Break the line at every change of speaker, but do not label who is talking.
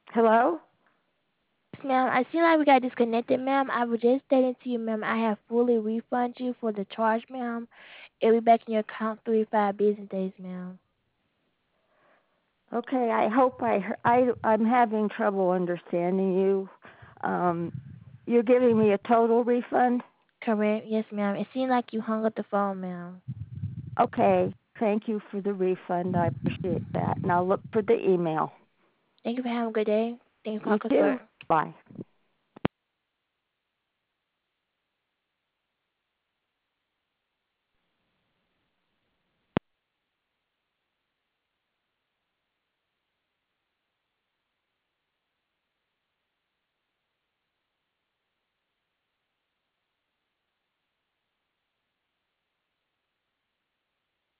Hello?
Yes, ma'am. I seem like we got disconnected, ma'am. I was just stating to you, ma'am, I have fully refunded you for the charge, ma'am. It'll be back in your account 3 to 5 business days, ma'am.
Okay, I hope I'm having trouble understanding you. Um, you're giving me a total refund?
Correct? Yes, ma'am. It seemed like you hung up the phone, ma'am.
Okay, thank you for the refund. I appreciate that. And I'll look for the email.
Thank you for having a good day. Thank you for
You
calling
too.
Consortium.
Bye.